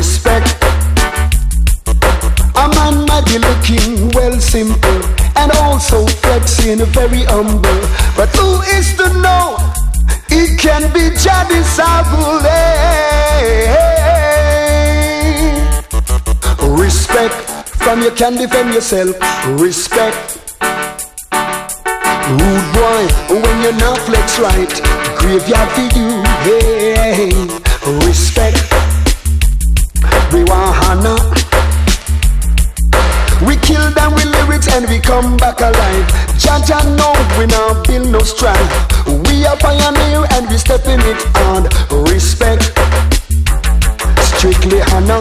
respect. A man might be looking well simple and also flexing very humble, but who is to know he can be Jah disciple? Respect, from you can defend yourself. Respect. Rude boy, when you're not flex right, graveyard for you. Hey, respect. We want Hannah. We kill them with lyrics and we come back alive. Jah know we now build no strife. We are pioneer and we step in it on. Respect. Strictly Hannah.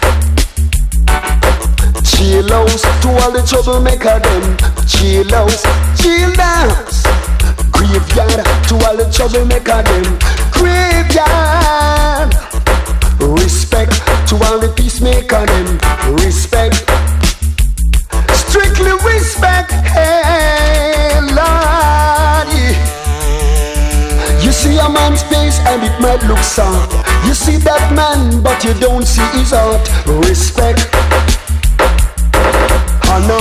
Chill out to all the troublemaker them. Chill out, chill dance. Graveyard to all the troublemaker them. Graveyard. Respect to all the peacemaker them. Respect. Strictly respect. Hey Lord. You see a man's face and it might look soft. You see that man but you don't see his heart. Respect. Hannah.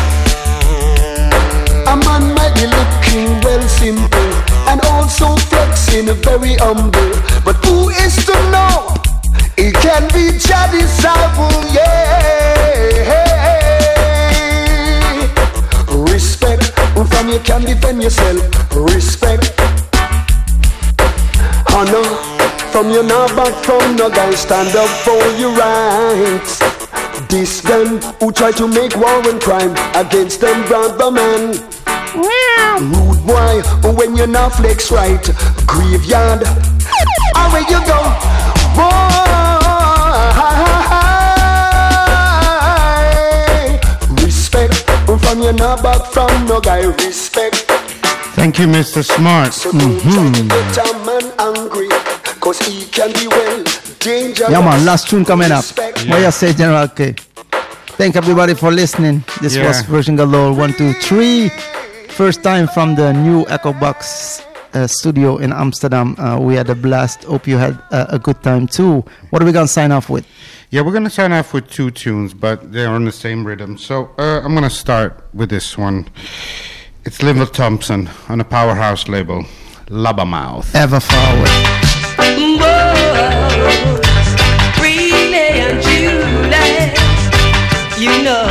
A man might be looking well simple and also flexing very humble, but who is to know he can be Jah disciple? Yeah. Respect, from you can defend yourself. Respect. Hannah, from you now back from no guy, stand up for your rights. This them who try to make war and crime against them brother man. Rude boy, when you're not flex right, graveyard. And where you go, boy. Respect, from you not back from no guy. Respect. Thank you, Mr. Smart. So don't try to get a man angry, cause he can be well dangerous. Yeah man, last tune coming up. What you say, General K? Thank everybody for listening. This was Virgin Galore 1, 2, 3. First time from the new Echo Box studio in Amsterdam. We had a blast. Hope you had a good time too. What are we going to sign off with? Yeah, we're going to sign off with two tunes, but they're on the same rhythm. So I'm going to start with this one. It's Linval Thompson on a Powerhouse label, Labbermouth. Ever forward. Renee and Julie, you know,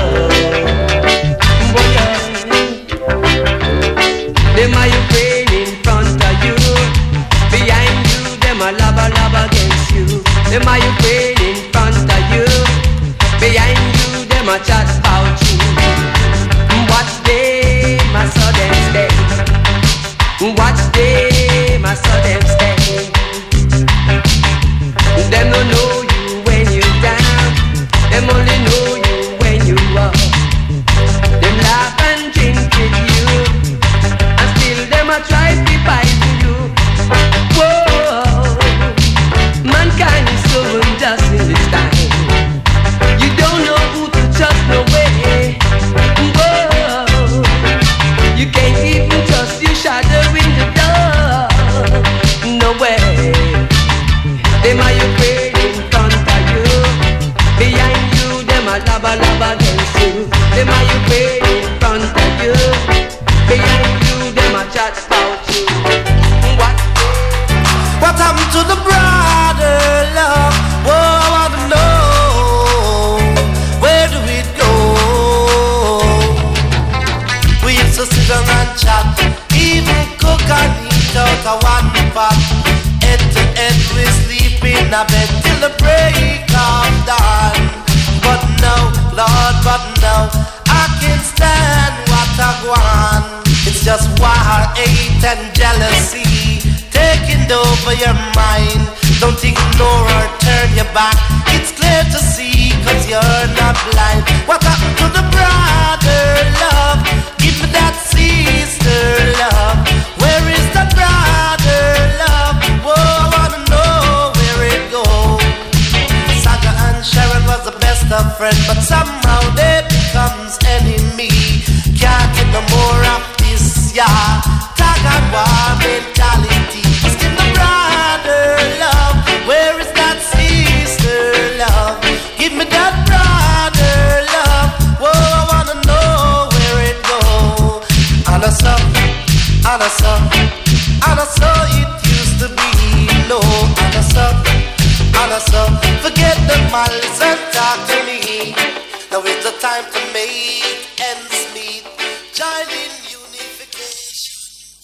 them are Ukraine in front of you, behind you, them are lab against you. Them are Ukraine in front of you, behind you, them are chat about you. Watch them, I saw them stay. Watch them, I saw them stay. Them don't know you when you're down. Them only know you when you up. Them laugh and drink with you, and still them a try to fight for you. Whoa, mankind is so unjust in this time. You don't know who to trust, no way. Whoa, you can't even trust your shadow in the dark. No way. Them are Ukraine in front of you, behind you, them are lab against you. Them are Ukraine in front of you, behind you, them are chat about you. What happened to the brother love? Oh, I want to know, where do we go? We used to sit down and chat, even cook and eat out of one pot. Head to head we sleep in a bed till the break of dawn. But now, Lord, but now I can't stand what I want. It's just war, hate and jealousy taking over your mind. Don't ignore or turn your back. It's clear to see, cause you're not blind. What happened to the brother love? Give me that sister love. Where is the brother love? Whoa, I wanna know where it goes. Saga and Sharon was the best of friends, but somehow they becomes enemy. Can't get no more of this, yeah. Tag and war mentality. Still the brother love. Where is that sister love? Forget the malice and talk to me. Now is the time to make ends meet. Join in unification.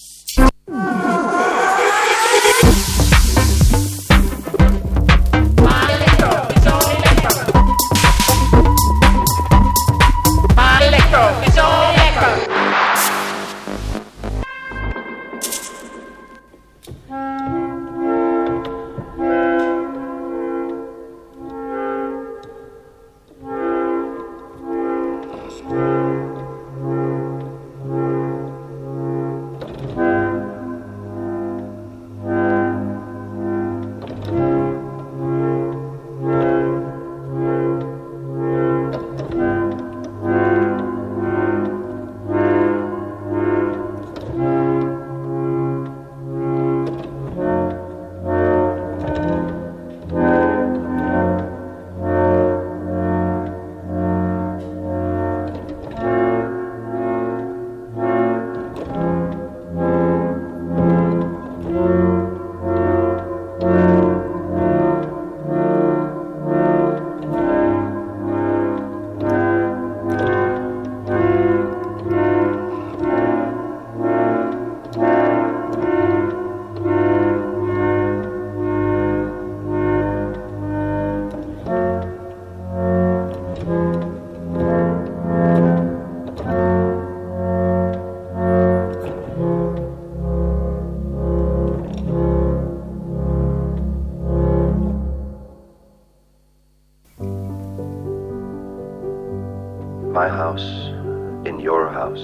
My house in your house.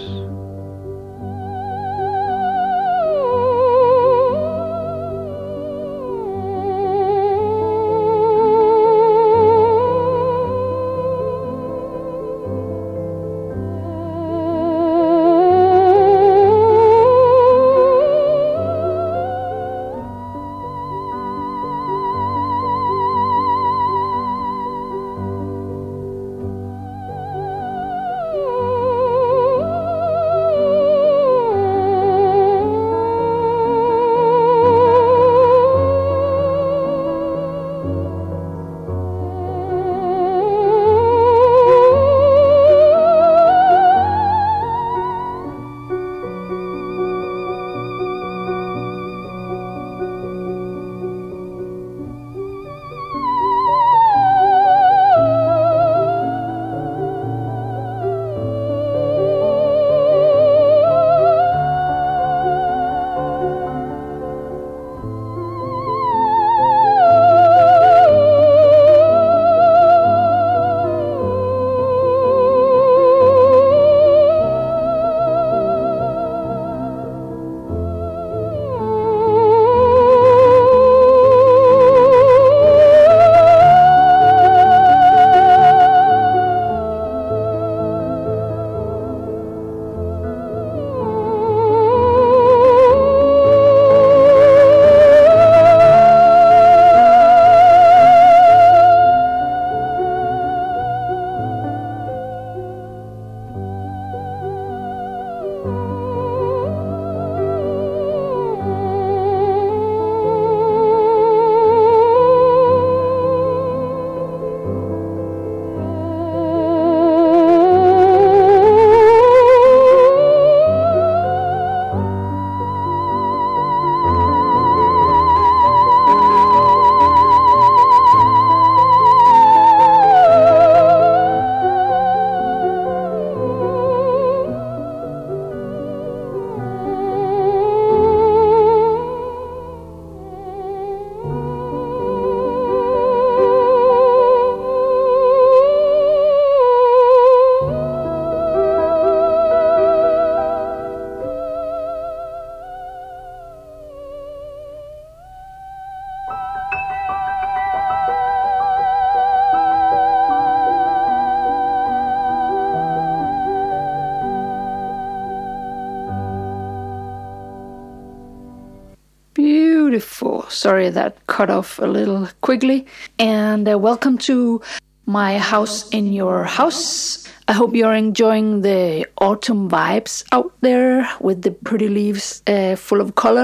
Beautiful. Sorry that cut off a little quickly. And welcome to My House in Your House. I hope you're enjoying the autumn vibes out there with the pretty leaves full of color.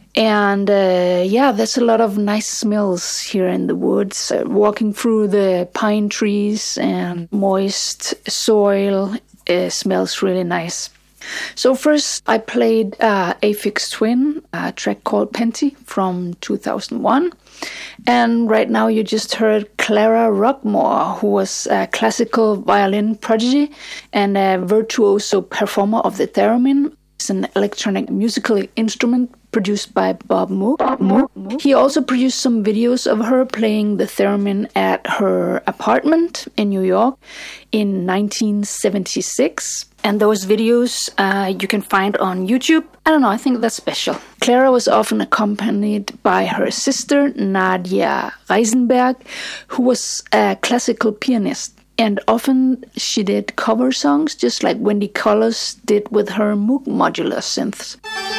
And there's a lot of nice smells here in the woods. Walking through the pine trees and moist soil smells really nice. So first I played Aphex Twin, a track called Penty from 2001. And right now you just heard Clara Rockmore, who was a classical violin prodigy and a virtuoso performer of the theremin. It's an electronic musical instrument produced by Bob Moog. He also produced some videos of her playing the theremin at her apartment in New York in 1976. And those videos you can find on YouTube. I don't know, I think that's special. Clara was often accompanied by her sister, Nadia Reisenberg, who was a classical pianist. And often she did cover songs, just like Wendy Collis did with her Moog modular synths.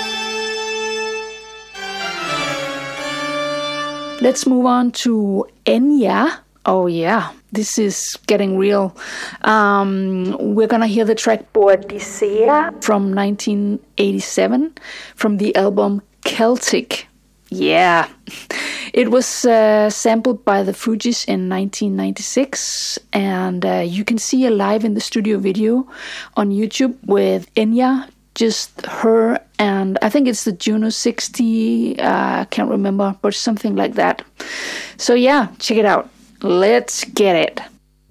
Let's move on to Enya. Oh yeah, this is getting real. We're gonna hear the track Boadicea from 1987 from the album Celtic. Yeah, it was sampled by the Fugees in 1996, and you can see a live in the studio video on YouTube with Enya, just her, and I think it's the Juno 60, can't remember, but something like that. So yeah, check it out. Let's get it.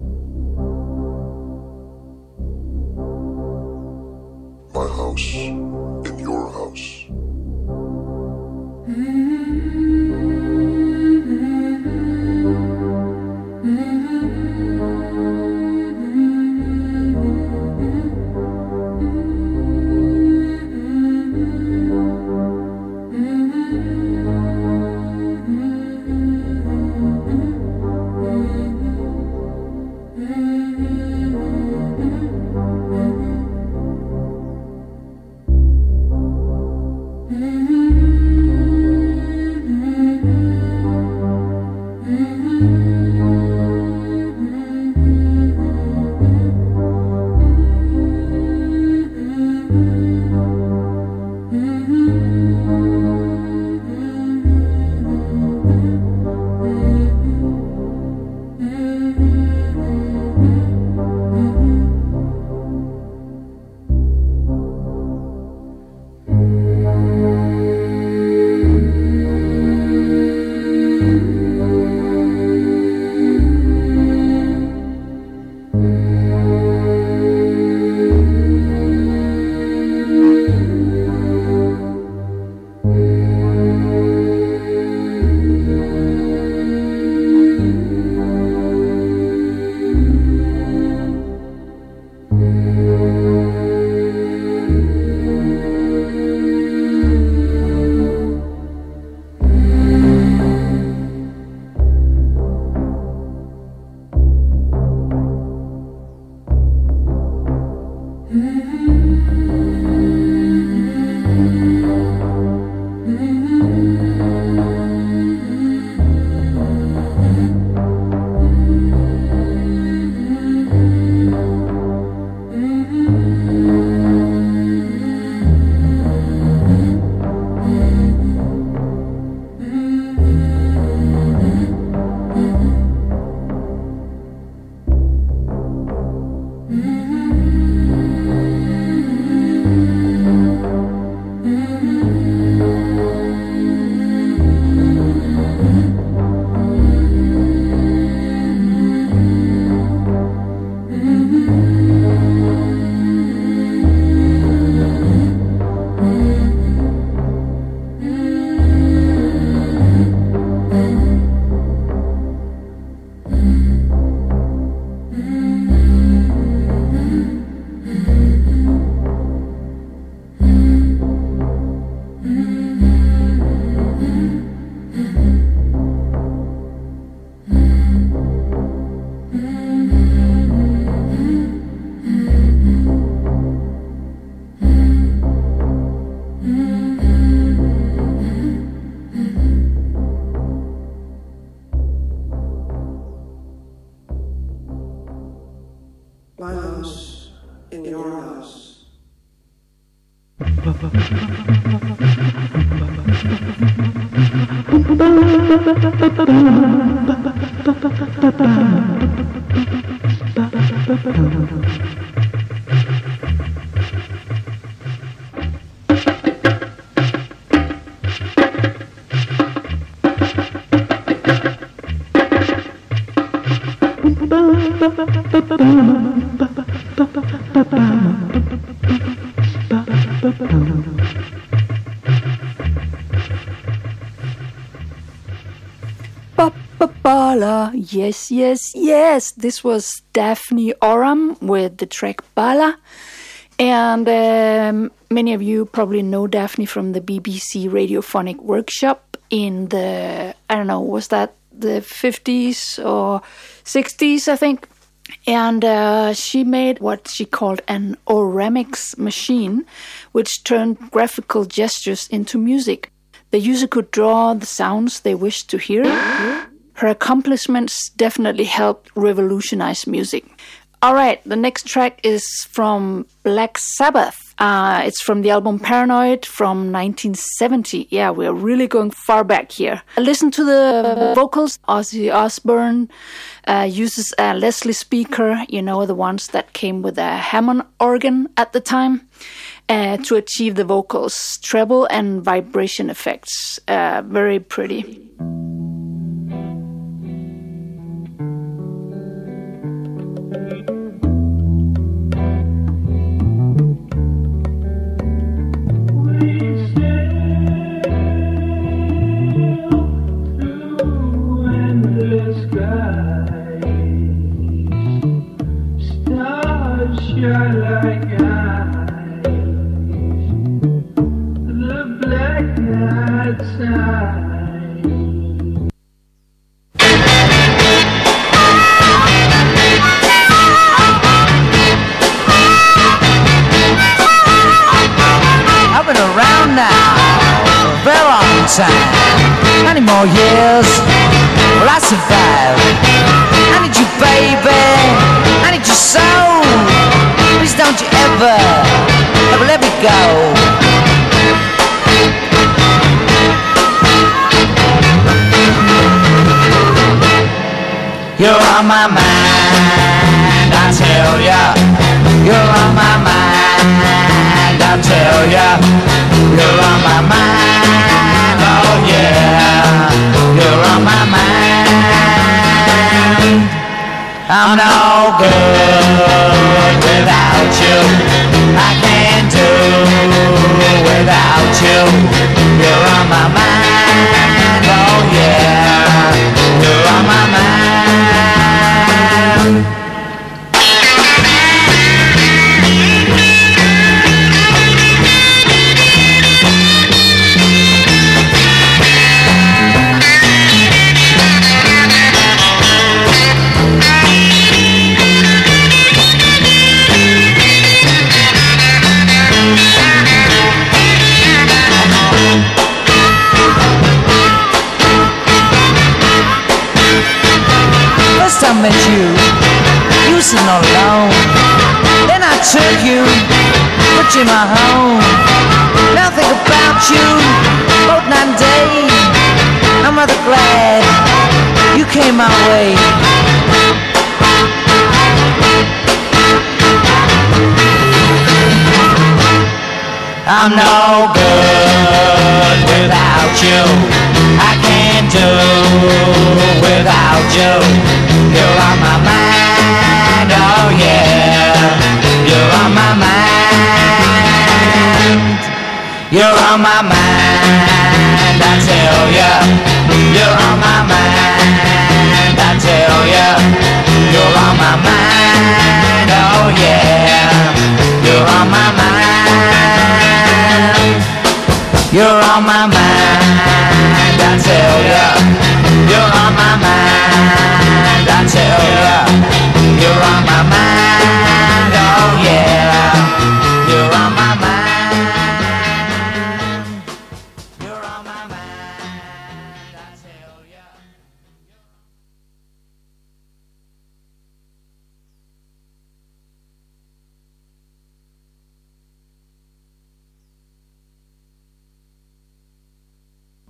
My house in your house. My house in your house. Bala, yes, yes, yes. This was Daphne Oram with the track Bala. And many of you probably know Daphne from the BBC Radiophonic Workshop in the, I don't know, was that the 50s or 60s, I think? And she made what she called an oramics machine, which turned graphical gestures into music. The user could draw the sounds they wished to hear. Her accomplishments definitely helped revolutionize music. All right, the next track is from Black Sabbath. It's from the album Paranoid from 1970. Yeah, we're really going far back here. Listen to the vocals. Ozzy Osbourne uses a Leslie speaker, you know, the ones that came with a Hammond organ at the time, to achieve the vocals, treble and vibration effects. Very pretty. Many more years will I survive. I need you, baby. I need you so. Please don't you ever let me go. You're on my mind, I tell ya. You're on my mind, I tell ya. You're on my mind, oh yeah. You're on my mind. I'm no good without you. I can't do without you. You're on my mind, oh yeah. You're on my mind. I met you, you sitting all alone. Then I took you, put you in my home. Now I think about you, both night and day. I'm rather glad you came my way. I'm no good without you. I can't do without you. You're on my mind, oh yeah. You're on my mind. You're on my mind, I tell ya. You're on my mind, I tell ya. You're on my mind, oh yeah. You're on my mind. You're on my mind, I tell ya. You're on my mind, I tell ya. You're on my mind, oh yeah. You're on my mind. You're on my mind, I tell ya.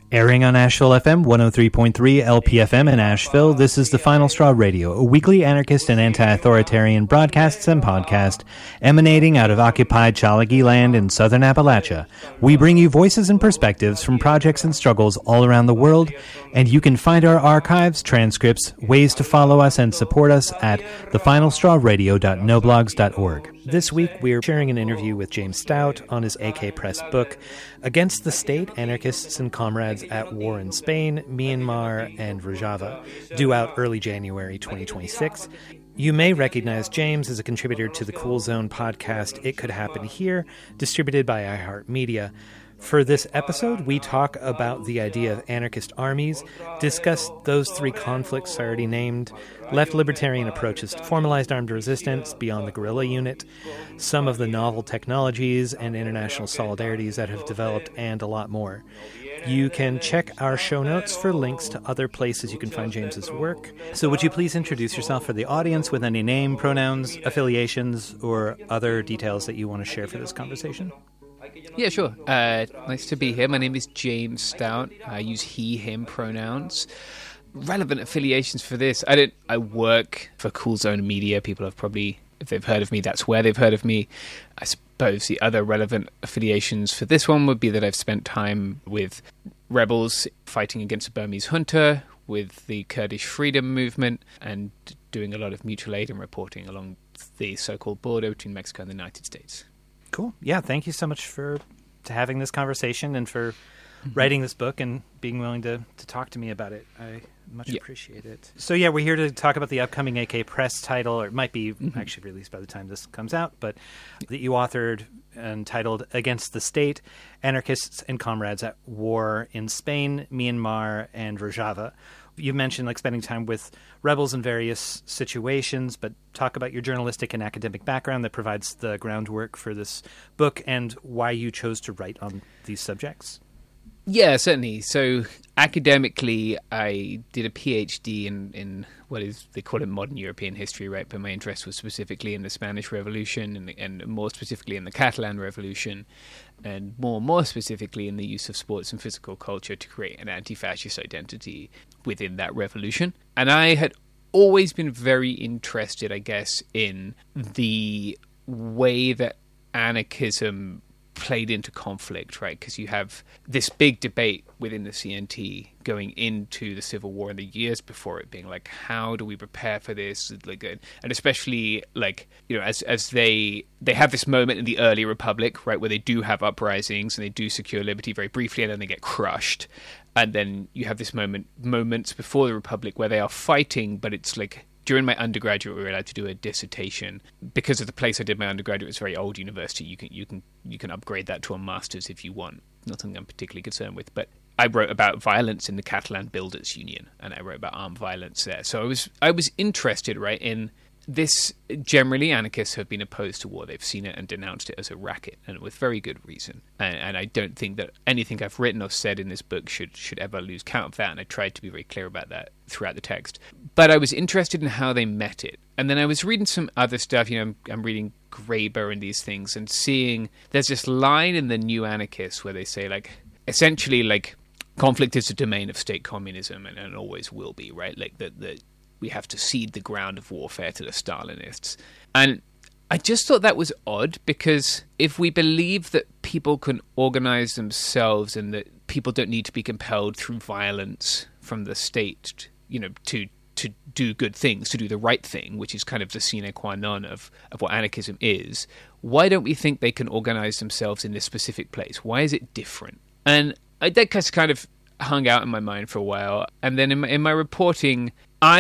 Airing on Asheville FM 103.3 LPFM in Asheville, this is The Final Straw Radio, a weekly anarchist and anti-authoritarian broadcasts and podcast emanating out of occupied Chalagi land in southern Appalachia. We bring you voices and perspectives from projects and struggles all around the world, and you can find our archives, transcripts, ways to follow us and support us at thefinalstrawradio.noblogs.org. This week, we're sharing an interview with James Stout on his AK Press book, Against the State, Anarchists and Comrades at War in Spain, Myanmar, and Rojava, due out early January 2026. You may recognize James as a contributor to the Cool Zone podcast, It Could Happen Here, distributed by iHeartMedia. For this episode, we talk about the idea of anarchist armies, discuss those three conflicts I already named, left libertarian approaches to formalized armed resistance beyond the guerrilla unit, some of the novel technologies and international solidarities that have developed, and a lot more. You can check our show notes for links to other places you can find James's work. So would you please introduce yourself for the audience with any name, pronouns, affiliations, or other details that you want to share for this conversation? Yeah, sure. Nice to be here. My name is James Stout. I use he, him pronouns. Relevant affiliations for this. I work for Cool Zone Media. People have probably, if they've heard of me, that's where they've heard of me. I suppose the other relevant affiliations for this one would be that I've spent time with rebels fighting against the Burmese junta, with the Kurdish freedom movement, and doing a lot of mutual aid and reporting along the so-called border between Mexico and the United States. Cool. Yeah, thank you so much for having this conversation and for writing this book and being willing to talk to me about it. I much appreciate it. So yeah, we're here to talk about the upcoming AK Press title, or it might be actually released by the time this comes out, but that you authored and titled Against the State, Anarchists and Comrades at War in Spain, Myanmar, and Rojava. You mentioned spending time with rebels in various situations, but talk about your journalistic and academic background that provides the groundwork for this book and why you chose to write on these subjects. Yeah, certainly. So academically, I did a PhD in what is, they call it modern European history, right? But my interest was specifically in the Spanish Revolution and more specifically in the Catalan Revolution, and more specifically in the use of sports and physical culture to create an anti-fascist identity within that revolution. And I had always been very interested, I guess, in the way that anarchism played into conflict, right? Because you have this big debate within the CNT going into the Civil War and the years before it, being like, how do we prepare for this? And especially as they have this moment in the early Republic, right, where they do have uprisings and they do secure liberty very briefly, and then they get crushed. And then you have this moments before the Republic where they are fighting, but it's like, during my undergraduate, we were allowed to do a dissertation. Because of the place I did my undergraduate, it's a very old university. You can upgrade that to a master's if you want. Not something I'm particularly concerned with. But I wrote about violence in the Catalan Builders Union, and I wrote about armed violence there. So I was interested, right, in this. Generally, anarchists have been opposed to war. They've seen it and denounced it as a racket, and with very good reason. And I don't think that anything I've written or said in this book should ever lose count of that, and I tried to be very clear about that throughout the text. But I was interested in how they met it. And then I was reading some other stuff, I'm reading Graeber and these things, and seeing there's this line in the New Anarchists where they say, essentially, conflict is a domain of state communism and always will be, right? That we have to cede the ground of warfare to the Stalinists. And I just thought that was odd, because if we believe that people can organize themselves and that people don't need to be compelled through violence from the state, to do good things, to do the right thing, which is kind of the sine qua non of what anarchism is, why don't we think they can organize themselves in this specific place? Why is it different? And that kind of hung out in my mind for a while. And then in my reporting,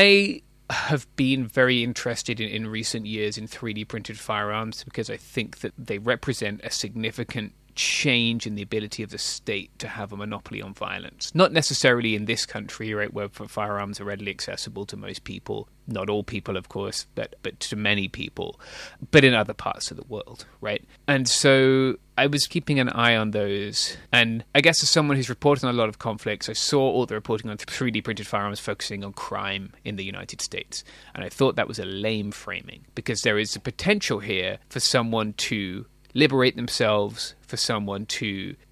I have been very interested in recent years in 3D printed firearms, because I think that they represent a significant change in the ability of the state to have a monopoly on violence. Not necessarily in this country, right, where firearms are readily accessible to most people. Not all people, of course, but to many people. But in other parts of the world, right? And so I was keeping an eye on those. And I guess as someone who's reported on a lot of conflicts, I saw all the reporting on 3D printed firearms focusing on crime in the United States. And I thought that was a lame framing, because there is a potential here for someone to liberate themselves, for someone to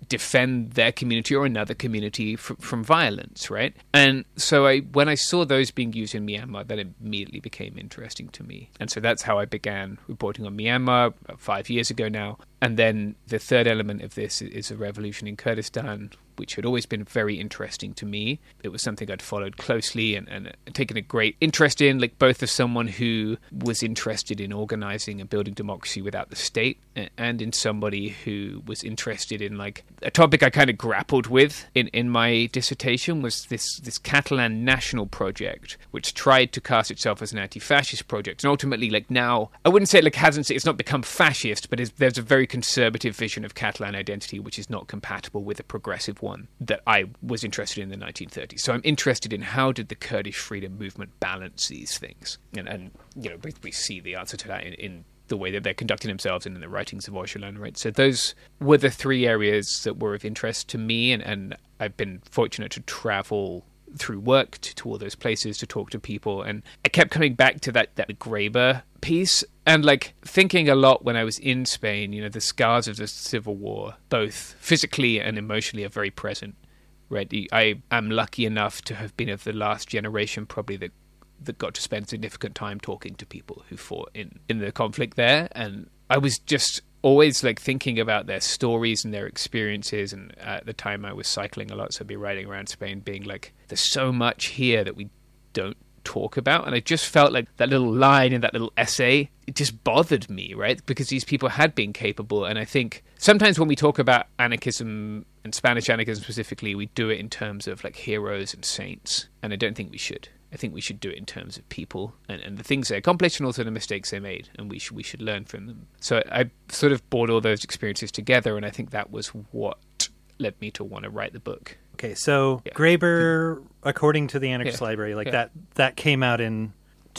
defend their community or another community from violence, right? And so when I saw those being used in Myanmar, that immediately became interesting to me. And so that's how I began reporting on Myanmar about 5 years ago now. And then the third element of this is a revolution in Kurdistan, which had always been very interesting to me. It was something I'd followed closely and taken a great interest in, like both as someone who was interested in organizing and building democracy without the state, and in somebody who was interested in, like, a topic I kind of grappled with in my dissertation was this Catalan national project, which tried to cast itself as an anti-fascist project. And ultimately, like, now, I wouldn't say, like, it's not become fascist, but there's a very conservative vision of Catalan identity, which is not compatible with a progressive one that I was interested in the 1930s. So I'm interested in how did the Kurdish freedom movement balance these things, and you know, we see the answer to that in the way that they're conducting themselves and in the writings of Öcalan, right? So those were the three areas that were of interest to me, and I've been fortunate to travel through work to all those places to talk to people, and I kept coming back to that Graeber piece, and like thinking a lot when I was in Spain, you know, the scars of the civil war, both physically and emotionally, are very present, right? I am lucky enough to have been of the last generation probably that got to spend significant time talking to people who fought in the conflict there, and I was just always like thinking about their stories and their experiences. And at the time I was cycling a lot, so I'd be riding around Spain being like, there's so much here that we don't talk about. And I just felt like that little line in that little essay, it just bothered me, right? Because these people had been capable. And I think sometimes when we talk about anarchism, and Spanish anarchism specifically, we do it in terms of like heroes and saints, and I don't think we should. I think we should do it in terms of people and the things they accomplished and also the mistakes they made, and we should learn from them. So I sort of brought all those experiences together, and I think that was what led me to want to write the book. Okay, so yeah. Graeber, according to the Anarchist Library, like that came out in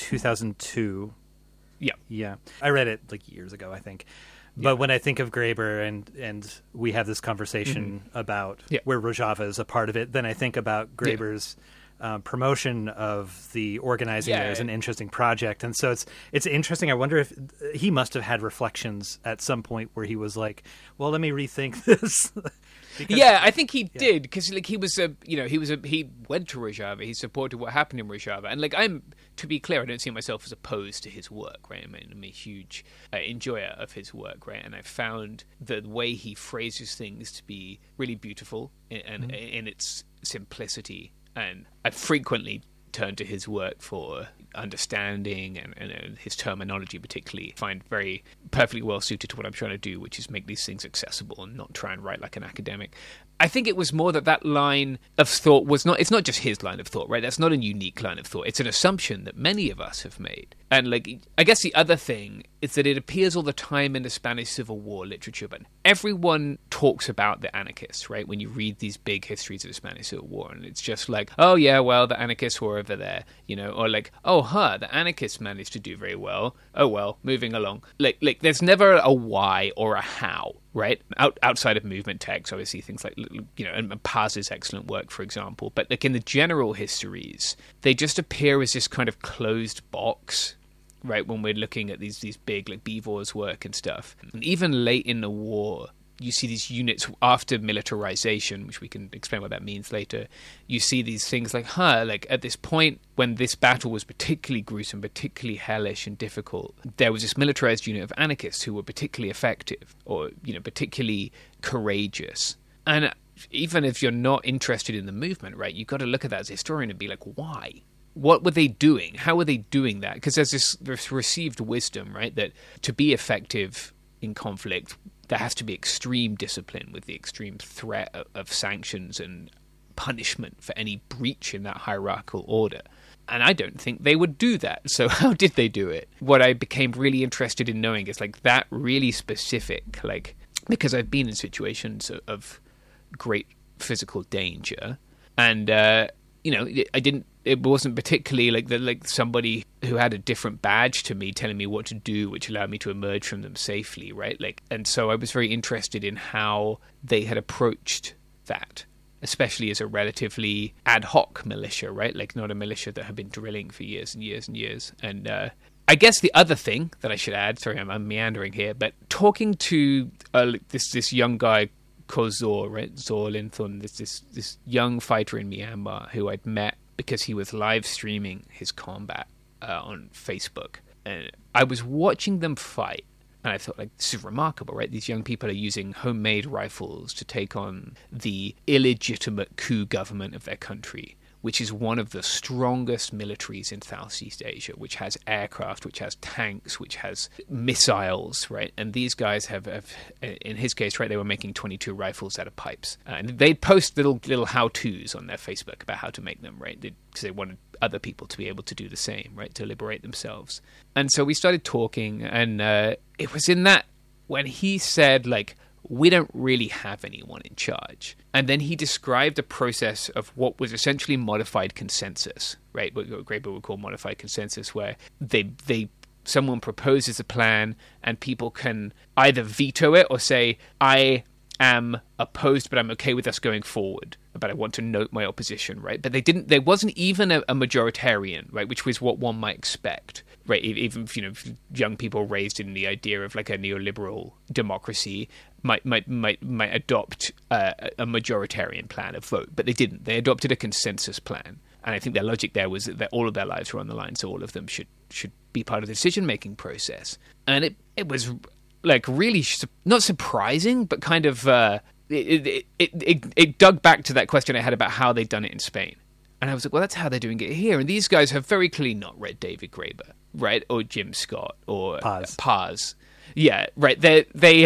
2002. Yeah. Yeah. I read it like years ago, I think. But when I think of Graeber and we have this conversation about where Rojava is a part of it, then I think about Graeber's promotion of the organizing there as an interesting project. And so it's interesting. I wonder if he must have had reflections at some point where he was like, well, let me rethink this. I think he did, because like he went to Rojava. He supported what happened in Rojava, and like to be clear, I don't see myself as opposed to his work, right? I'm a huge enjoyer of his work, right? And I found the way he phrases things to be really beautiful and in its simplicity. And I frequently turn to his work for understanding and his terminology particularly I find very perfectly well suited to what I'm trying to do, which is make these things accessible and not try and write like an academic. I think it was more that line of thought was it's not just his line of thought, right? That's not a unique line of thought. It's an assumption that many of us have made. And like, I guess the other thing is that it appears all the time in the Spanish Civil War literature, but everyone talks about the anarchists, right? When you read these big histories of the Spanish Civil War, and it's just like, oh yeah, well, the anarchists were over there, you know, or like, oh, the anarchists managed to do very well. Oh well, moving along. Like there's never a why or a how, right? Outside of movement texts, obviously things like, you know, and Paz's excellent work, for example. But like in the general histories, they just appear as this kind of closed box, right? When we're looking at these big, like Beevor's work and stuff. And even late in the war, you see these units after militarization, which we can explain what that means later. You see these things like, like at this point when this battle was particularly gruesome, particularly hellish and difficult, there was this militarized unit of anarchists who were particularly effective or, you know, particularly courageous. And even if you're not interested in the movement, right, you've got to look at that as a historian and be like, why? What were they doing? How were they doing that? Because there's this received wisdom, right, that to be effective in conflict, there has to be extreme discipline with the extreme threat of sanctions and punishment for any breach in that hierarchical order. And I don't think they would do that. So how did they do it? What I became really interested in knowing is like that really specific, like, because I've been in situations of great physical danger, and you know, it wasn't particularly like somebody who had a different badge to me telling me what to do, which allowed me to emerge from them safely, right? Like, and so I was very interested in how they had approached that, especially as a relatively ad hoc militia, right? Like not a militia that had been drilling for years and years and years. And I guess the other thing that I should add, sorry, I'm meandering here, but talking to this young guy Kozor, right? Zor Linthun, this young fighter in Myanmar who I'd met because he was live streaming his combat on Facebook. And I was watching them fight, and I thought, like, this is remarkable, right? These young people are using homemade rifles to take on the illegitimate coup government of their country, which is one of the strongest militaries in Southeast Asia, which has aircraft, which has tanks, which has missiles, right? And these guys have in his case, right, they were making 22 rifles out of pipes. And they'd post little how-tos on their Facebook about how to make them, right? Because they wanted other people to be able to do the same, right, to liberate themselves. And so we started talking, and it was in that when he said, like, we don't really have anyone in charge. And then he described a process of what was essentially modified consensus, right? What Graeber would call modified consensus, where someone proposes a plan and people can either veto it or say, I am opposed, but I'm okay with us going forward. But I want to note my opposition, right? But there wasn't even a majoritarian, right? Which was what one might expect, right? Even, young people raised in the idea of like a neoliberal democracy might adopt a majoritarian plan of vote, but they didn't. They adopted a consensus plan, and I think their logic there was that all of their lives were on the line, so all of them should be part of the decision-making process. And it was like really not surprising, but kind of it dug back to that question I had about how they'd done it in Spain. And I was like, well, that's how they're doing it here. And these guys have very clearly not read David Graeber, right? Or Jim Scott, or Paz. Yeah, right. They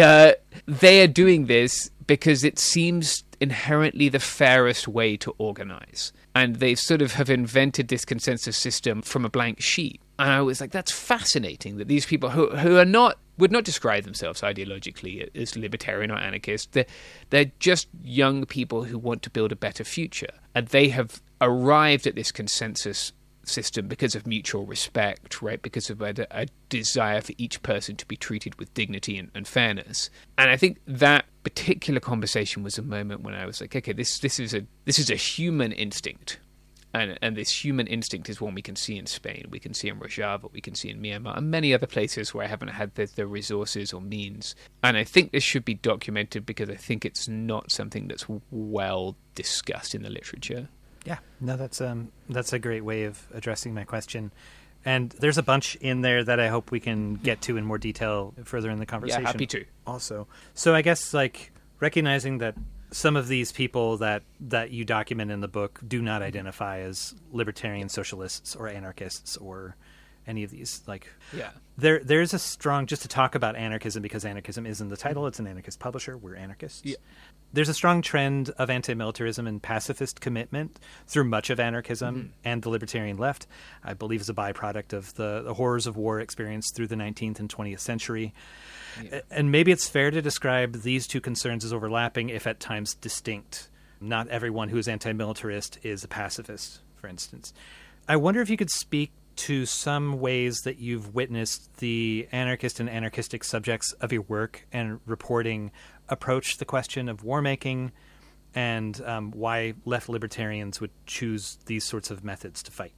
are doing this because it seems inherently the fairest way to organize. And they sort of have invented this consensus system from a blank sheet. And I was like, that's fascinating that these people who would not describe themselves ideologically as libertarian or anarchist. They're just young people who want to build a better future. And they have arrived at this consensus system because of mutual respect, right? Because of a desire for each person to be treated with dignity and fairness. And I think that particular conversation was a moment when I was like, okay, this is a human instinct. And this human instinct is one we can see in Spain, we can see in Rojava, we can see in Myanmar, and many other places where I haven't had the resources or means. And I think this should be documented because I think it's not something that's well discussed in the literature. Yeah, no, that's a great way of addressing my question. And there's a bunch in there that I hope we can get to in more detail further in the conversation. Yeah, happy to. Also. So I guess, like, recognizing that some of these people that you document in the book do not identify as libertarian socialists or anarchists or any of these. Like, yeah, there's a strong, just to talk about anarchism, because anarchism is in the title, it's an anarchist publisher, we're anarchists. Yeah. There's a strong trend of anti-militarism and pacifist commitment through much of anarchism and the libertarian left, I believe, is a byproduct of the horrors of war experienced through the 19th and 20th century. Yeah. And maybe it's fair to describe these two concerns as overlapping, if at times distinct. Not everyone who is anti-militarist is a pacifist, for instance. I wonder if you could speak to some ways that you've witnessed the anarchist and anarchistic subjects of your work and reporting approach the question of war making, and why left libertarians would choose these sorts of methods to fight.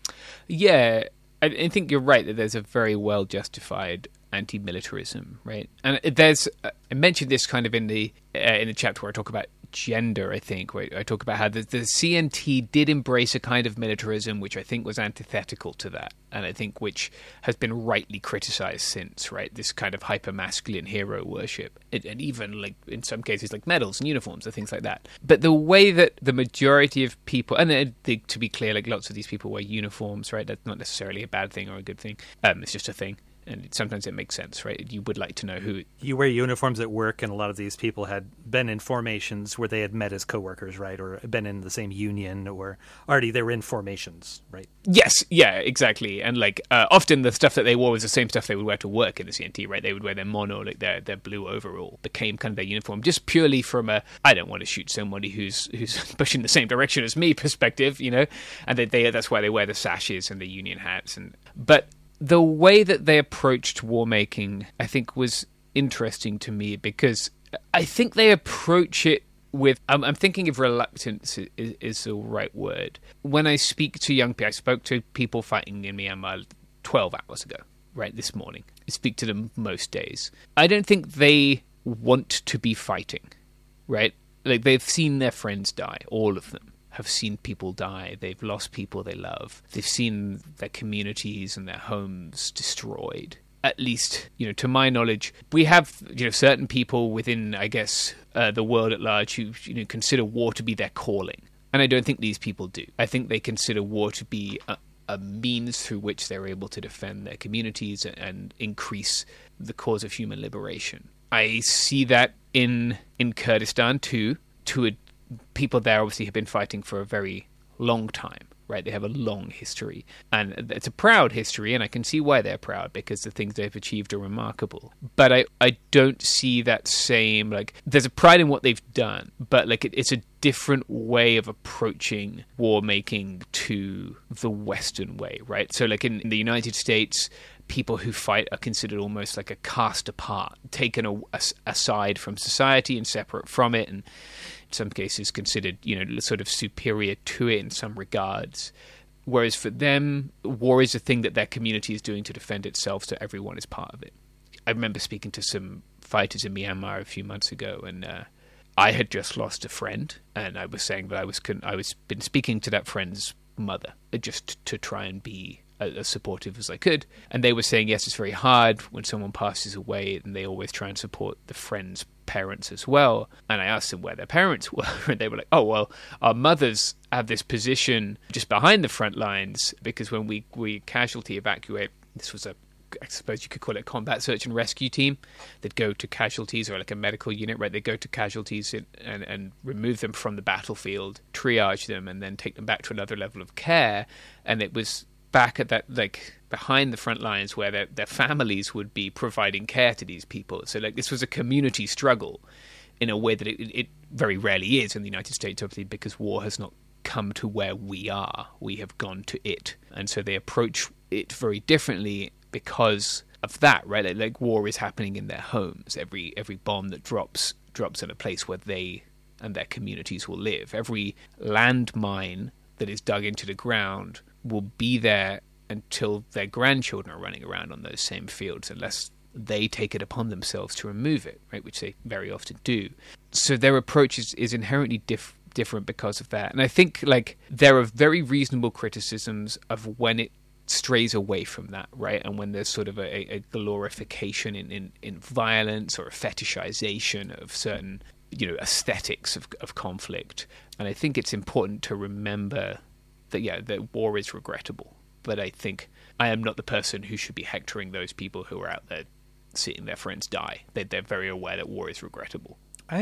Yeah, I think you're right that there's a very well justified anti-militarism, right? And there's I mentioned this kind of in the chapter where I talk about gender, I think, where I talk about how the CNT did embrace a kind of militarism which I think was antithetical to that, and I think which has been rightly criticized since, right? This kind of hyper-masculine hero worship, and even, like, in some cases, like medals and uniforms and things like that. But the way that the majority of people, and to be clear, like, lots of these people wear uniforms, right? That's not necessarily a bad thing or a good thing. It's just a thing. And sometimes it makes sense, right? You would like to know who... You wear uniforms at work, and a lot of these people had been in formations where they had met as coworkers, right? Or been in the same union, or already they were in formations, right? Yes, yeah, exactly. And, like, often the stuff that they wore was the same stuff they would wear to work in the CNT, right? They would wear their mono, like their blue overall, became kind of their uniform, just purely from a, I don't want to shoot somebody who's pushing the same direction as me perspective, you know? And that's why they wear the sashes and the union hats. But the way that they approached war making, I think, was interesting to me, because I think they approach it with, I'm thinking if reluctance is the right word. When I speak to young people, I spoke to people fighting in Myanmar 12 hours ago, right, this morning. I speak to them most days. I don't think they want to be fighting, right? Like, they've seen their friends die, all of them have seen people die. They've lost people they love. They've seen their communities and their homes destroyed. At least, to my knowledge, we have, certain people within, I guess, the world at large who, consider war to be their calling. And I don't think these people do. I think they consider war to be a means through which they're able to defend their communities and increase the cause of human liberation. I see that in Kurdistan too. People there obviously have been fighting for a very long time, right? They have a long history, and it's a proud history, and I can see why they're proud, because the things they've achieved are remarkable. But I don't see that same, like, there's a pride in what they've done, but like it's a different way of approaching war making to the Western way, right? So like in the United States, people who fight are considered almost like a cast apart, taken aside from society and separate from it, and in some cases considered, sort of superior to it in some regards. Whereas for them, war is a thing that their community is doing to defend itself, so everyone is part of it. I remember speaking to some fighters in Myanmar a few months ago, and I had just lost a friend, and I was saying that I was been speaking to that friend's mother just to try and be as supportive as I could, and they were saying, yes, it's very hard when someone passes away, and they always try and support the friend's parents as well. And I asked them where their parents were, and they were like, oh, well, our mothers have this position just behind the front lines, because when we casualty evacuate, this was I suppose you could call it a combat search and rescue team. They'd go to casualties, or like a medical unit, right? They'd go to casualties and remove them from the battlefield, triage them, and then take them back to another level of care. And it was back at that, like, behind the front lines where their families would be providing care to these people. So, like, this was a community struggle in a way that it very rarely is in the United States, obviously, because war has not come to where we are. We have gone to it. And so they approach it very differently because of that, right? Like war is happening in their homes. Every bomb that drops in a place where they and their communities will live. Every landmine that is dug into the ground will be there until their grandchildren are running around on those same fields, unless they take it upon themselves to remove it, right? Which they very often do. So their approach is inherently different because of that. And I think, like, there are very reasonable criticisms of when it strays away from that, right? And when there's sort of a glorification in violence, or a fetishization of certain, aesthetics of conflict. And I think it's important to remember that war is regrettable. But I think I am not the person who should be hectoring those people who are out there seeing their friends die. They're very aware that war is regrettable.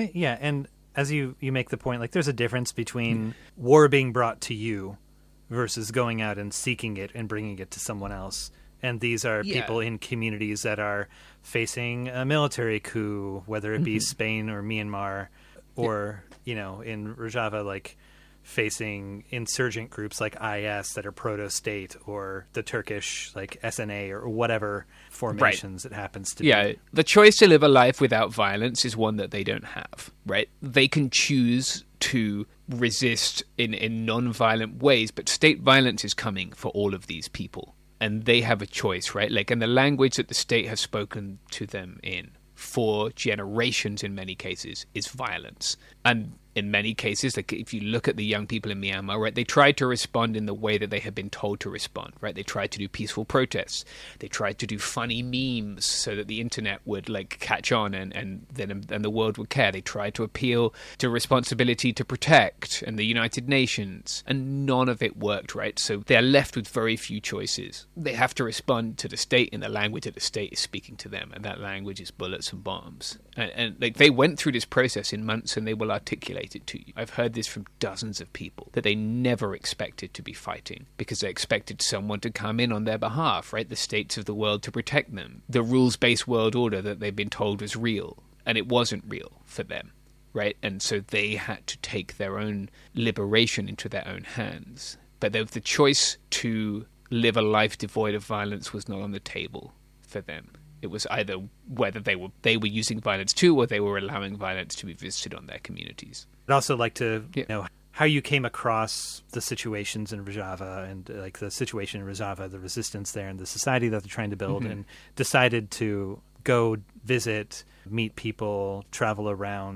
And as you make the point, like, there's a difference between war being brought to you versus going out and seeking it and bringing it to someone else. And these are people in communities that are facing a military coup, whether it be Spain or Myanmar, or, in Rojava, like, facing insurgent groups like IS that are proto-state, or the Turkish, like, SNA, or whatever formations it happens to be. Yeah, the choice to live a life without violence is one that they don't have, right? They can choose to resist in non-violent ways, but state violence is coming for all of these people, and they have a choice, right? Like, and the language that the state has spoken to them in for generations in many cases is violence. And in many cases, like, if you look at the young people in Myanmar, right, they tried to respond in the way that they had been told to respond, right? They tried to do peaceful protests. They tried to do funny memes so that the internet would, like, catch on and the world would care. They tried to appeal to responsibility to protect and the United Nations, and none of it worked, right? So they're left with very few choices. They have to respond to the state in the language that the state is speaking to them, and that language is bullets and bombs. And like, they went through this process in months, and they will articulate it to you. I've heard this from dozens of people, that they never expected to be fighting because they expected someone to come in on their behalf, right? The states of the world to protect them. The rules-based world order that they've been told was real, and it wasn't real for them, right? And so they had to take their own liberation into their own hands. But the choice to live a life devoid of violence was not on the table for them. It was either whether they were using violence too, or they were allowing violence to be visited on their communities. I'd also like to know how you came across the situations in Rojava, and like the situation in Rojava, the resistance there, and the society that they're trying to build, and decided to go visit, meet people, travel around,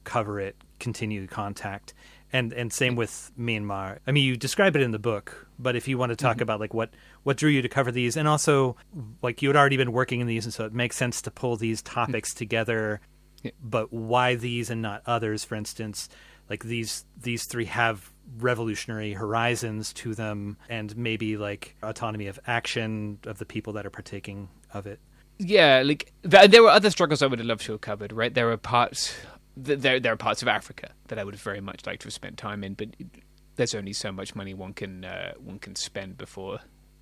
cover it, continue contact. And same with Myanmar. I mean, you describe it in the book, but if you want to talk about like what drew you to cover these, and also like you had already been working in these, and so it makes sense to pull these topics together. But why these and not others? For instance, like these three have revolutionary horizons to them, and maybe like autonomy of action of the people that are partaking of it. Yeah, like there were other struggles I would have loved to have covered. Right, there are parts. There are parts of Africa that I would have very much liked to have spent time in, but there's only so much money one can spend before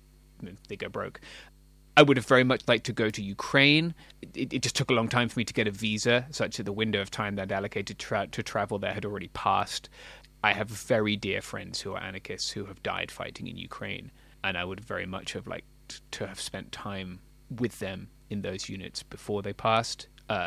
they go broke. I would have very much liked to go to Ukraine. It just took a long time for me to get a visa, such that the window of time that I allocated to travel there had already passed. I have very dear friends who are anarchists who have died fighting in Ukraine, and I would very much have liked to have spent time with them in those units before they passed.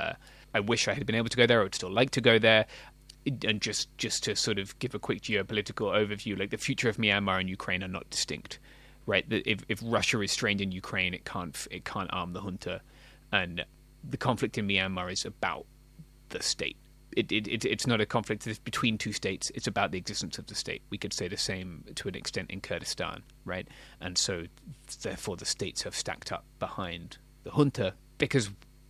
I wish I had been able to go there. I would still like to go there. And just to sort of give a quick geopolitical overview, like the future of Myanmar and Ukraine are not distinct, right? If Russia is strained in Ukraine, it can't arm the junta, and the conflict in Myanmar is about the state. It's not a conflict that's between two states. It's about the existence of the state. We could say the same to an extent in Kurdistan, right? And so therefore the states have stacked up behind the junta, because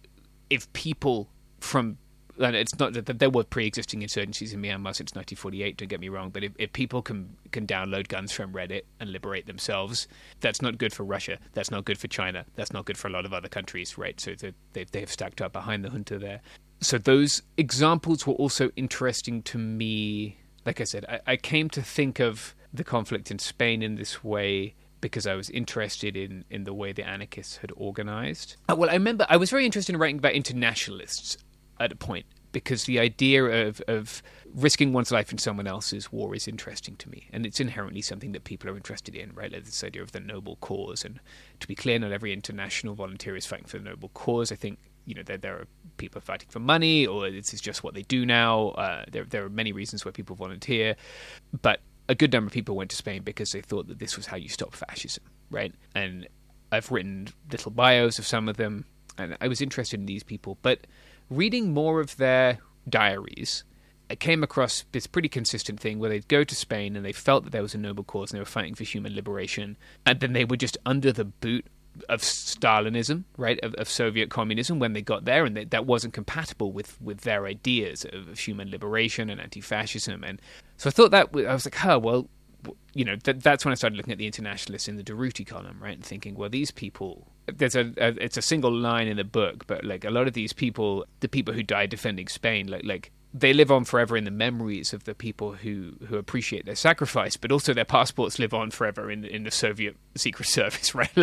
if people from, and it's not that there were pre-existing insurgencies in Myanmar since 1948, don't get me wrong, but if people can download guns from Reddit and liberate themselves, that's not good for Russia, that's not good for China, that's not good for a lot of other countries, right? So they have stacked up behind the junta there. So those examples were also interesting to me. Like I said, I came to think of the conflict in Spain in this way because I was interested in the way the anarchists had organized. Well, I remember I was very interested in writing about internationalists at a point, because the idea of risking one's life in someone else's war is interesting to me, and it's inherently something that people are interested in, right? Like this idea of the noble cause. And to be clear, not every international volunteer is fighting for the noble cause. I think, you know, there are people fighting for money, or this is just what they do now. There are many reasons why people volunteer, but a good number of people went to Spain because they thought that this was how you stop fascism, right? And I've written little bios of some of them, and I was interested in these people. But reading more of their diaries, I came across this pretty consistent thing where they'd go to Spain and they felt that there was a noble cause and they were fighting for human liberation, and then they were just under the boot of Stalinism, right, of Soviet communism when they got there, and that wasn't compatible with their ideas of human liberation and anti-fascism. And so I thought that, I was like, well, you know, that's when I started looking at the internationalists in the Durruti column, right, and thinking, well, these people, it's a single line in the book, but like a lot of these people, the people who died defending Spain, like they live on forever in the memories of the people who appreciate their sacrifice, but also their passports live on forever in the Soviet Secret Service, right?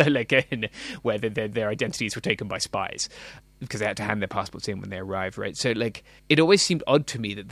Where their identities were taken by spies because they had to hand their passports in when they arrived, right? So like it always seemed odd to me that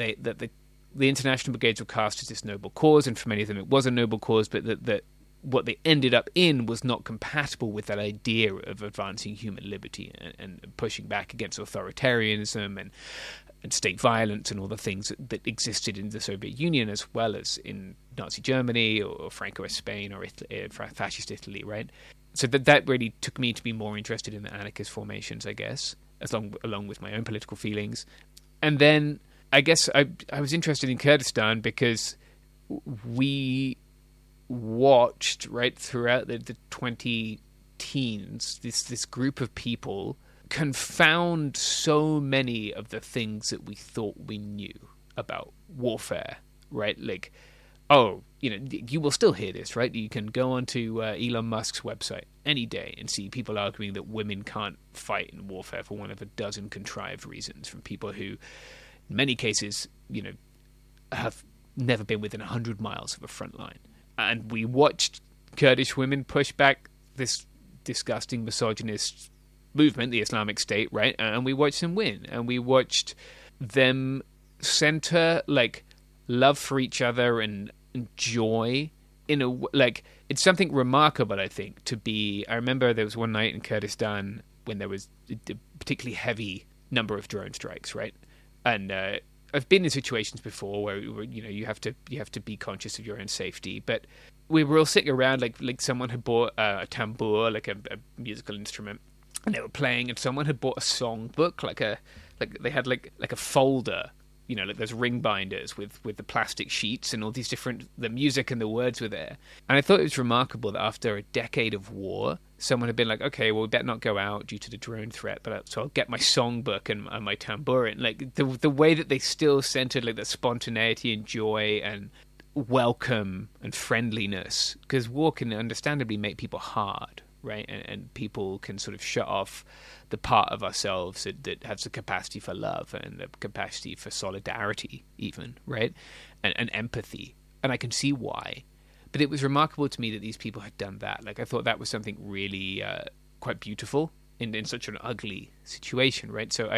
the international brigades were cast as this noble cause, and for many of them it was a noble cause, but that what they ended up in was not compatible with that idea of advancing human liberty and pushing back against authoritarianism and state violence and all the things that existed in the Soviet Union as well as in Nazi Germany or Francoist Spain or fascist Italy, right? So that really took me to be more interested in the anarchist formations, I guess, along with my own political feelings. And then I guess I was interested in Kurdistan because we watched, right, throughout the 20-teens, this group of people confound so many of the things that we thought we knew about warfare, right? Like, oh, you know, you will still hear this, right? You can go onto Elon Musk's website any day and see people arguing that women can't fight in warfare for one of a dozen contrived reasons from people who, in many cases, you know, have never been within 100 miles of a front line. And we watched Kurdish women push back this disgusting misogynist movement, the Islamic State, right? And we watched them win, and we watched them center like love for each other and joy in a like it's something remarkable, I think, to be. I remember there was one night in Kurdistan when there was a particularly heavy number of drone strikes, right? And I've been in situations before where you know you have to be conscious of your own safety, but we were all sitting around like someone had bought a tambour, like a musical instrument, and they were playing, and someone had bought a songbook, like they had like a folder you know, like those ring binders with the plastic sheets and all these the music and the words were there. And I thought it was remarkable that after a decade of war, someone had been like, okay, well, we better not go out due to the drone threat, so I'll get my songbook and my tambourin. Like the way that they still centered like the spontaneity and joy and welcome and friendliness, because war can understandably make people hard, right? And people can sort of shut off the part of ourselves that has the capacity for love and the capacity for solidarity even, right? And empathy. And I can see why. But it was remarkable to me that these people had done that. Like, I thought that was something really quite beautiful in such an ugly situation, right? So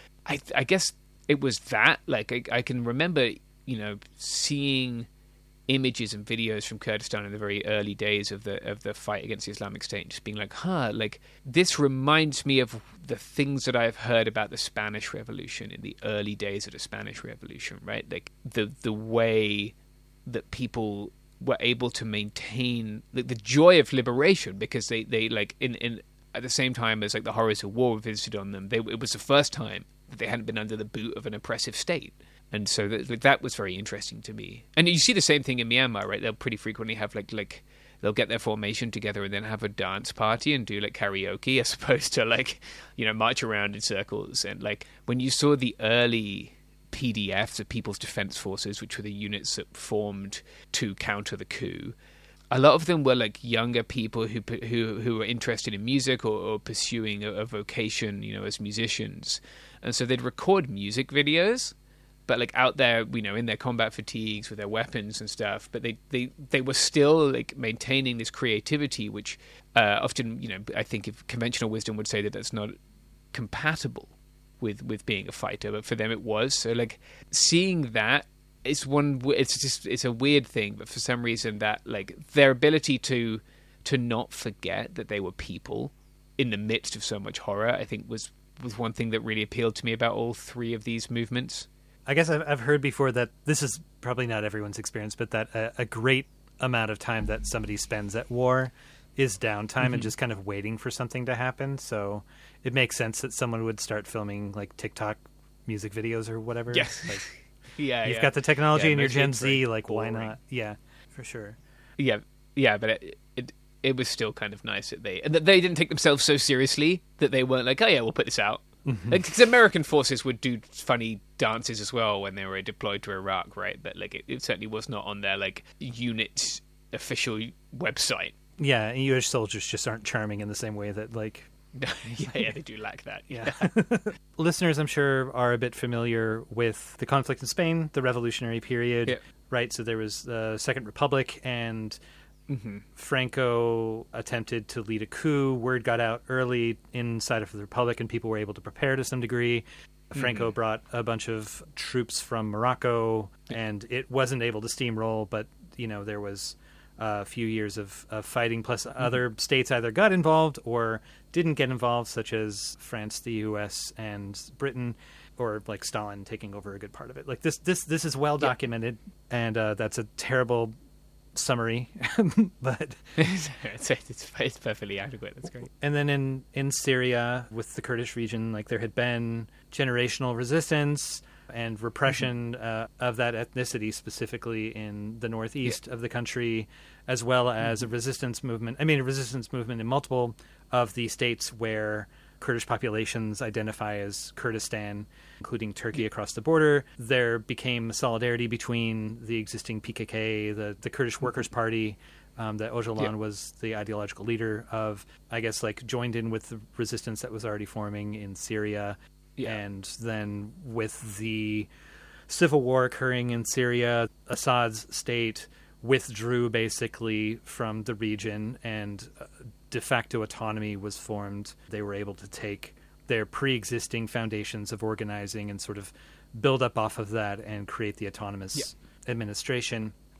I guess it was that. Like, I can remember, you know, seeing images and videos from Kurdistan in the very early days of the fight against the Islamic State, and just being like, like this reminds me of the things that I've heard about the Spanish Revolution in the early days of the Spanish Revolution, right? Like the way that people were able to maintain the joy of liberation, because they like in at the same time as like the horrors of war were visited on them, it was the first time that they hadn't been under the boot of an oppressive state. And so that was very interesting to me. And you see the same thing in Myanmar, right? They'll pretty frequently have like they'll get their formation together and then have a dance party and do like karaoke, as opposed to like, you know, march around in circles. And like when you saw the early PDFs, the People's Defense Forces, which were the units that formed to counter the coup, a lot of them were like younger people who were interested in music or pursuing a vocation, you know, as musicians. And so they'd record music videos, but like out there, you know, in their combat fatigues with their weapons and stuff, but they were still like maintaining this creativity, which often, you know, I think if conventional wisdom would say that that's not compatible with being a fighter, but for them it was. So like seeing that, it's a weird thing, but for some reason that like their ability to not forget that they were people in the midst of so much horror, I think was one thing that really appealed to me about all three of these movements. I guess I've heard before that this is probably not everyone's experience, but that a great amount of time that somebody spends at war is downtime and just kind of waiting for something to happen. So it makes sense that someone would start filming like TikTok music videos or whatever. Yes. Like, you've got the technology and you're Gen Z, like boring. Why not? Yeah, for sure. Yeah, but it was still kind of nice that they didn't take themselves so seriously, that they weren't like, oh yeah, we'll put this out. Because American forces would do funny dances as well when they were deployed to Iraq, right? But like it certainly was not on their like unit official website. Yeah, and U.S. soldiers just aren't charming in the same way that like. yeah, they do lack that. Yeah. Listeners, I'm sure, are a bit familiar with the conflict in Spain, the revolutionary period, right? So there was the Second Republic, and Franco attempted to lead a coup. Word got out early inside of the Republic, and people were able to prepare to some degree. Franco brought a bunch of troops from Morocco, and it wasn't able to steamroll, but, you know, there was a few years of fighting, plus other states either got involved or didn't get involved, such as France, the U.S., and Britain, or like Stalin taking over a good part of it. Like this is well documented, and that's a terrible summary, but it's perfectly adequate. That's great. And then in Syria, with the Kurdish region, like there had been generational resistance and repression of that ethnicity, specifically in the northeast of the country, as well as a resistance movement. I mean, a resistance movement in multiple of the states where Kurdish populations identify as Kurdistan, including Turkey across the border. There became solidarity between the existing PKK, the Kurdish Workers' Party, that Öcalan was the ideological leader of, I guess, like joined in with the resistance that was already forming in Syria. And then with the civil war occurring in Syria, Assad's state withdrew basically from the region, and de facto autonomy was formed. They were able to take their pre-existing foundations of organizing and sort of build up off of that and create the autonomous administration.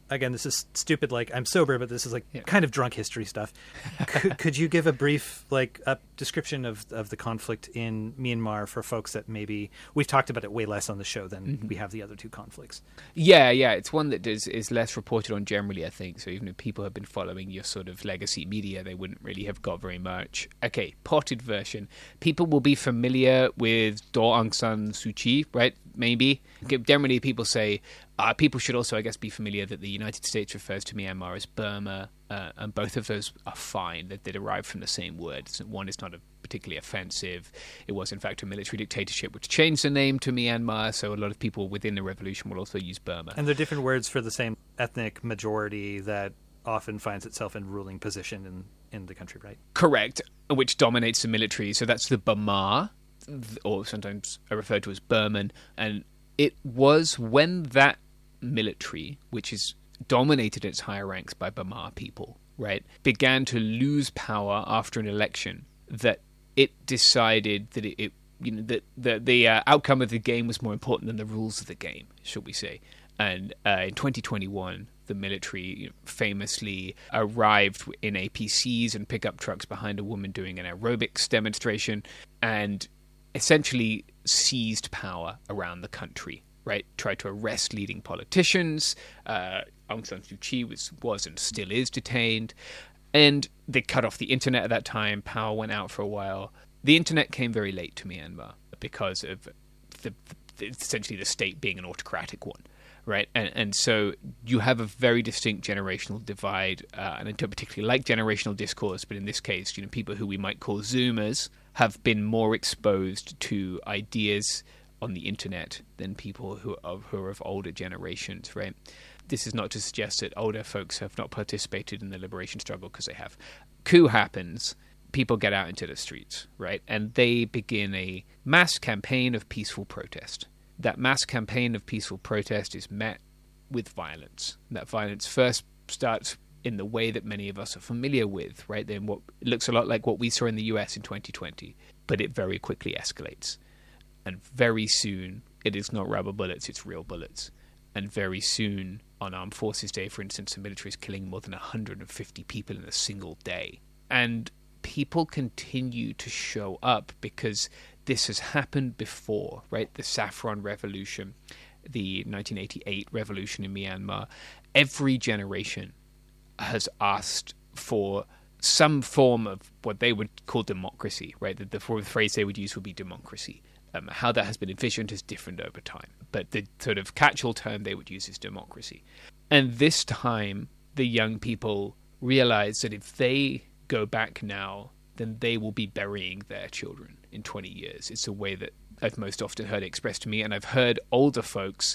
again, this is stupid, like I'm sober, but this is like kind of drunk history stuff. Could you give a brief a description of the conflict in Myanmar for folks that maybe we've talked about it way less on the show than we have the other two conflicts? Yeah, it's one that is less reported on generally, I think. So even if people have been following your sort of legacy media, they wouldn't really have got very much. Okay, potted version. People will be familiar with Daw Aung San Suu Kyi, right? Maybe. Generally, people say people should also, I guess, be familiar that the United States refers to Myanmar as Burma, and both of those are fine. They derive from the same word. One is not particularly offensive. It was, in fact, a military dictatorship which changed the name to Myanmar, so a lot of people within the revolution will also use Burma. And they're different words for the same ethnic majority that often finds itself in ruling position in the country, right? Correct, which dominates the military. So that's the Burma, or sometimes referred to as Burman. And it was when that military, which is dominated its higher ranks by Burma people, right, began to lose power after an election, that it decided that that the outcome of the game was more important than the rules of the game, shall we say. And in 2021, the military famously arrived in APCs and pickup trucks behind a woman doing an aerobics demonstration and essentially seized power around the country, right? Tried to arrest leading politicians. Aung San Suu Kyi was and still is detained. And they cut off the internet at that time. Power went out for a while. The internet came very late to Myanmar because of essentially the state being an autocratic one. Right, and so you have a very distinct generational divide, and I don't particularly like generational discourse, but in this case, people who we might call Zoomers have been more exposed to ideas on the internet than people who are of older generations, right? This is not to suggest that older folks have not participated in the liberation struggle, because they have. Coup happens, people get out into the streets, right, and they begin a mass campaign of peaceful protest. That mass campaign of peaceful protest is met with violence. That violence first starts in the way that many of us are familiar with, right? Then what it looks a lot like what we saw in the US in 2020, but it very quickly escalates. And very soon, it is not rubber bullets, it's real bullets. And very soon, on Armed Forces Day, for instance, the military is killing more than 150 people in a single day. And people continue to show up because this has happened before, right? The Saffron Revolution, the 1988 revolution in Myanmar. Every generation has asked for some form of what they would call democracy, right? The phrase they would use would be democracy. How that has been envisioned is different over time, but the sort of catch-all term they would use is democracy. And this time, the young people realize that if they go back now, then they will be burying their children in 20 years. It's a way that I've most often heard expressed to me, and I've heard older folks,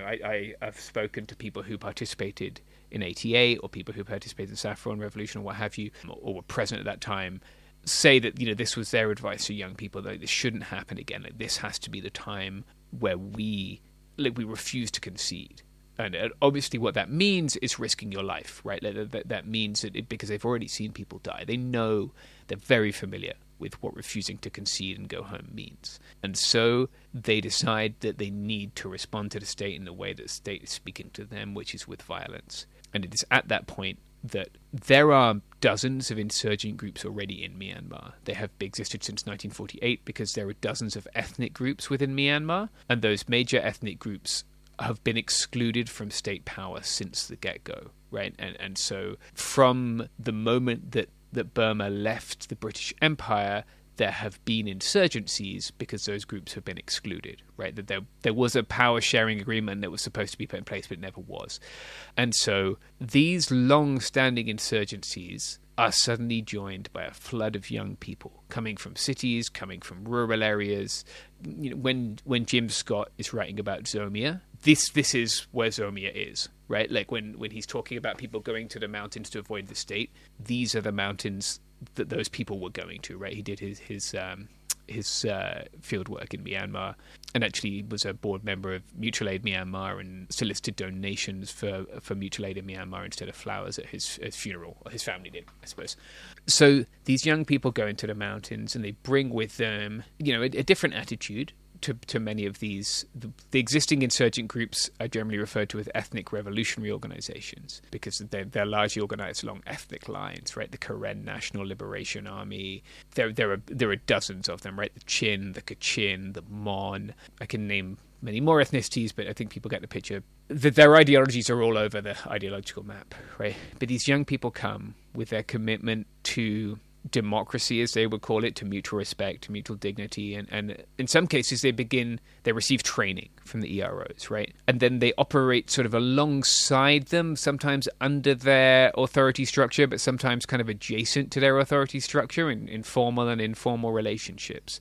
I've spoken to people who participated in 88 or people who participated in the Saffron Revolution or what have you, or were present at that time, say that, this was their advice to young people, that this shouldn't happen again. Like, this has to be the time where we refuse to concede. And obviously what that means is risking your life, right? That means that because they've already seen people die. They know, they're very familiar with what refusing to concede and go home means. And so they decide that they need to respond to the state in the way that the state is speaking to them, which is with violence. And it is at that point that there are dozens of insurgent groups already in Myanmar. They have existed since 1948 because there are dozens of ethnic groups within Myanmar, and those major ethnic groups have been excluded from state power since the get-go, right? And so from the moment that Burma left the British Empire, there have been insurgencies because those groups have been excluded, right? That there was a power-sharing agreement that was supposed to be put in place, but it never was. And so these long-standing insurgencies are suddenly joined by a flood of young people coming from cities, coming from rural areas. When Jim Scott is writing about Zomia, this is where Zomia is, right? Like when he's talking about people going to the mountains to avoid the state, these are the mountains that those people were going to, right? He did his field work in Myanmar, and actually was a board member of Mutual Aid Myanmar and solicited donations for Mutual Aid in Myanmar instead of flowers at his funeral, or his family did, I suppose. So these young people go into the mountains and they bring with them, a different attitude, to many of these. The existing insurgent groups are generally referred to as ethnic revolutionary organizations because they're largely organized along ethnic lines, right? The Karen National Liberation Army. There are dozens of them, right? The Chin, the Kachin, the Mon. I can name many more ethnicities, but I think people get the picture. Their ideologies are all over the ideological map, right? But these young people come with their commitment to democracy, as they would call it, to mutual respect, to mutual dignity, and in some cases they receive training from the EROs, right? And then they operate sort of alongside them, sometimes under their authority structure, but sometimes kind of adjacent to their authority structure in formal and informal relationships.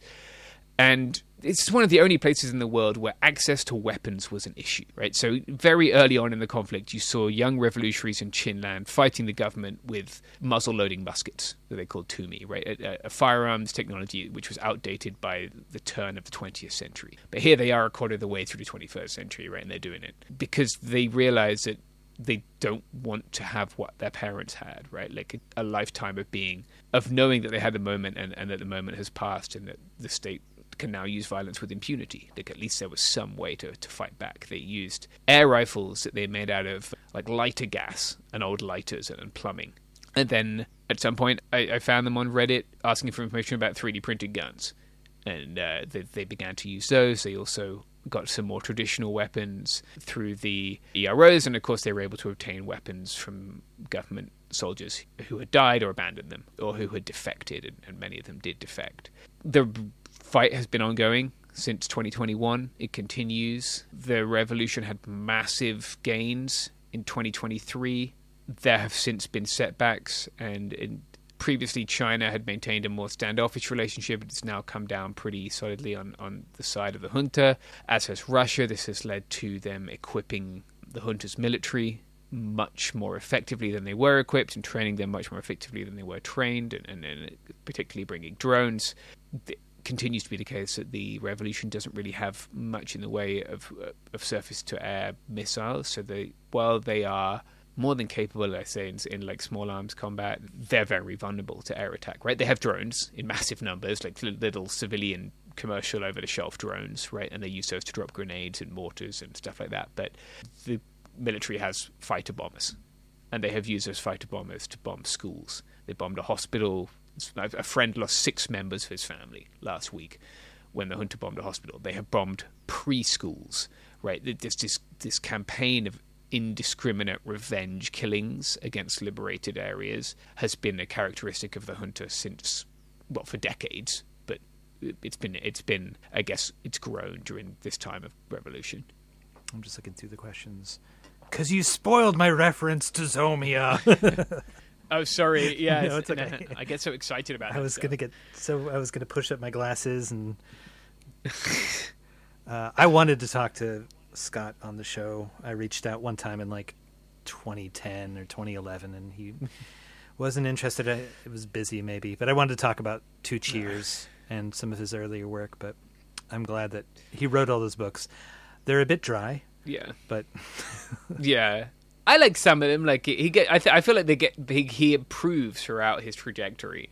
And it's one of the only places in the world where access to weapons was an issue, right? So very early on in the conflict, you saw young revolutionaries in Chinland fighting the government with muzzle-loading muskets that they called Tumi, right? A firearms technology which was outdated by the turn of the 20th century. But here they are a quarter of the way through the 21st century, right? And they're doing it because they realize that they don't want to have what their parents had, right? Like a lifetime of knowing that they had the moment and that the moment has passed and that the state can now use violence with impunity. Like at least there was some way to fight back. They used air rifles that they made out of like lighter gas and old lighters and plumbing. And then at some point I found them on Reddit asking for information about 3D printed guns. And they began to use those. They also got some more traditional weapons through the EROs, and of course they were able to obtain weapons from government soldiers who had died or abandoned them, or who had defected, and many of them did defect. The fight has been ongoing since 2021. It continues. The revolution had massive gains in 2023. There have since been setbacks, and previously China had maintained a more standoffish relationship. It's now come down pretty solidly on the side of the junta, as has Russia. This has led to them equipping the junta's military much more effectively than they were equipped, and training them much more effectively than they were trained, and particularly bringing drones. It continues to be the case that the revolution doesn't really have much in the way of surface-to-air missiles, so while they are more than capable, I say, in like small arms combat, they're very vulnerable to air attack, right? They have drones in massive numbers, like little civilian commercial over-the-shelf drones, right? And they use those to drop grenades and mortars and stuff like that. But the military has fighter bombers, and they have used those fighter bombers to bomb schools. They bombed a hospital. A friend lost 6 members of his family last week when the junta bombed a hospital. They have bombed preschools, right? There's this campaign of indiscriminate revenge killings against liberated areas has been a characteristic of the junta since, well, for decades, but it's been I guess it's grown during this time of revolution. I'm just looking through the questions because you spoiled my reference to Zomia. Oh, sorry. Yeah, no, it's okay. I get so excited about it. I was gonna push up my glasses, and I wanted to talk to Scott on the show. I reached out one time in like 2010 or 2011, and he wasn't interested. It was busy, maybe, but I wanted to talk about Two Cheers and some of his earlier work. But I'm glad that he wrote all those books. They're a bit dry, yeah, but yeah. I like some of them. Like I feel like he improves throughout his trajectory.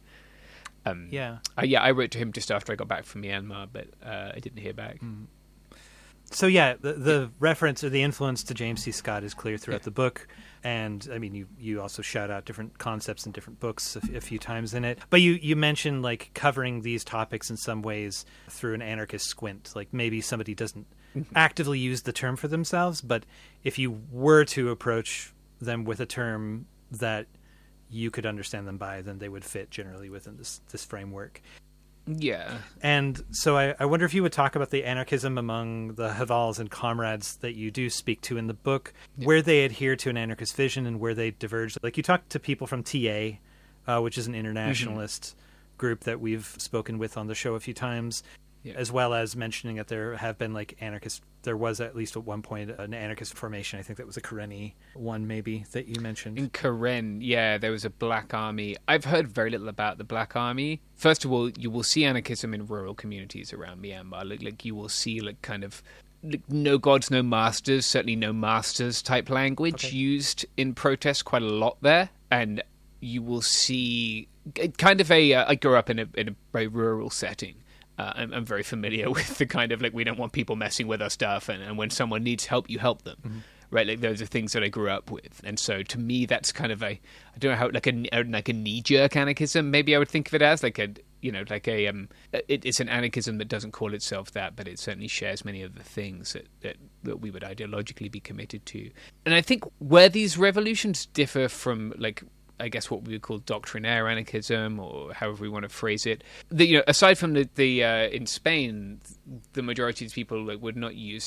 I wrote to him just after I got back from Myanmar, but I didn't hear back. So yeah, the reference or the influence to James C. Scott is clear throughout the book, and I mean you also shout out different concepts in different books a few times in it. But you mentioned like covering these topics in some ways through an anarchist squint. Like maybe somebody doesn't actively use the term for themselves, but if you were to approach them with a term that you could understand them by, then they would fit generally within this framework. Yeah. And so I wonder if you would talk about the anarchism among the Havals and comrades that you do speak to in the book, where they adhere to an anarchist vision and where they diverge. Like you talk to people from TA, which is an internationalist group that we've spoken with on the show a few times, as well as mentioning that there have been like anarchists. There was at least at one point an anarchist formation. I think that was a Karenni one maybe that you mentioned. In Karen, yeah, there was a Black Army. I've heard very little about the Black Army. First of all, you will see anarchism in rural communities around Myanmar. Like you will see like kind of like, no gods, no masters, certainly no masters type language used in protest quite a lot there. And you will see kind of I grew up in a very rural setting. I'm very familiar with the kind of like, we don't want people messing with our stuff, and when someone needs help, you help them. Mm-hmm. Right, like those are things that I grew up with, and so to me, that's kind of I don't know how like a knee-jerk anarchism. Maybe I would think of it as it's an anarchism that doesn't call itself that, but it certainly shares many of the things that we would ideologically be committed to. And I think where these revolutions differ from like, I guess what we would call doctrinaire anarchism, or however we want to phrase it. Aside from the in Spain, the majority of people would not use